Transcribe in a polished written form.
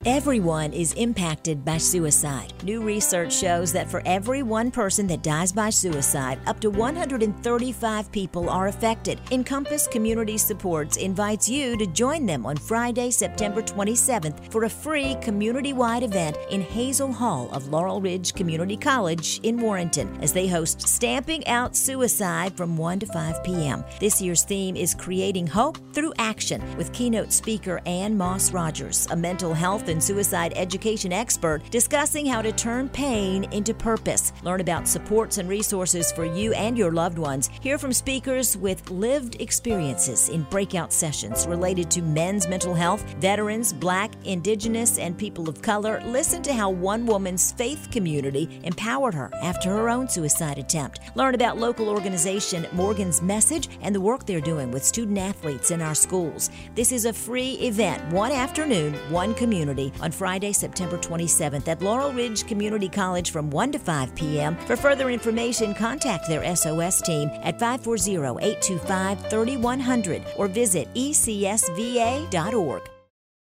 Everyone is impacted by suicide. New research shows that for every one person that dies by suicide, up to 135 people are affected. Encompass Community Supports invites you to join them on Friday, September 27th for a free community-wide event in Hazel Hall of Laurel Ridge Community College in Warrenton as they host Stamping Out Suicide from 1 to 5 p.m. This year's theme is Creating Hope Through Action with keynote speaker Ann Moss Rogers, a mental health and suicide education expert, discussing how to turn pain into purpose. Learn about supports and resources for you and your loved ones. Hear from speakers with lived experiences in breakout sessions related to men's mental health, veterans, Black, Indigenous, and people of color. Listen to how one woman's faith community empowered her after her own suicide attempt. Learn about local organization Morgan's Message and the work they're doing with student athletes in our schools. This is a free event, one afternoon, one community, on Friday, September 27th at Laurel Ridge Community College from 1 to 5 p.m. For further information, contact their SOS team at 540-825-3100 or visit ecsva.org.